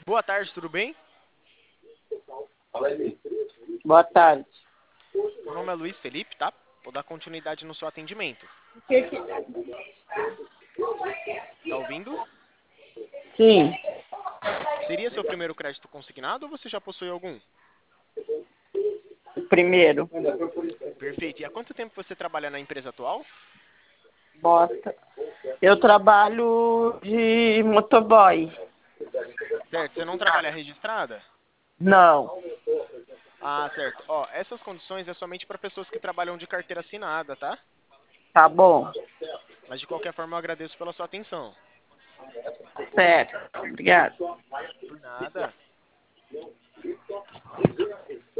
Boa tarde, tudo bem? Boa tarde. Meu nome é Luiz Felipe, tá? Vou dar continuidade no seu atendimento. Tá ouvindo? Sim, Seria seu primeiro crédito consignado ou você já possui algum? primeiro. Perfeito. E há quanto tempo você trabalha na empresa atual? Bosta. Eu trabalho de motoboy. Certo. Você não trabalha registrada? Não. Ah, certo. Ó, essas condições é somente para pessoas que trabalham de carteira assinada, tá? Tá bom. Mas de qualquer forma eu agradeço pela sua atenção. Certo. Obrigada. Por nada.